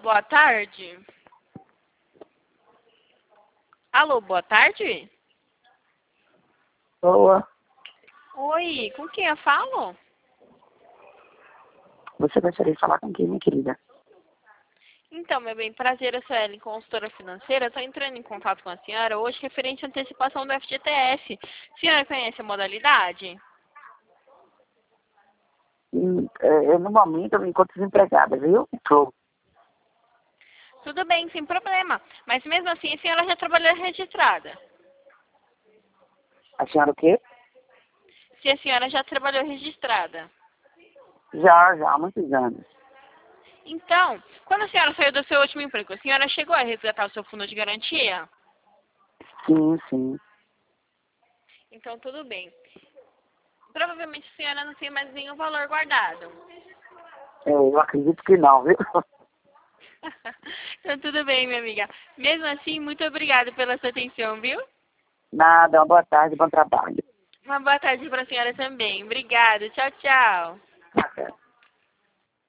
boa tarde. Alô, boa tarde. Boa. Oi, com quem eu falo? Você gostaria de falar com quem, minha querida? Então, meu bem, prazer, eu sou a Ellen, consultora financeira. Estou entrando em contato com a senhora hoje referente à antecipação do FGTS. A senhora conhece a modalidade? No momento eu me encontro desempregada, viu? Tô. Tudo bem, sem problema. Mas mesmo assim, a senhora já trabalhou registrada. A senhora o quê? Se a senhora já trabalhou registrada. Já, há muitos anos. Então, quando a senhora saiu do seu último emprego, a senhora chegou a resgatar o seu fundo de garantia? Sim, sim. Então, tudo bem. Provavelmente a senhora não tem mais nenhum valor guardado. Eu acredito que não, viu? Então, tudo bem, minha amiga. Mesmo assim, muito obrigada pela sua atenção, viu? Nada, uma boa tarde, bom trabalho. Uma boa tarde para a senhora também. Obrigada. Tchau, tchau. Até.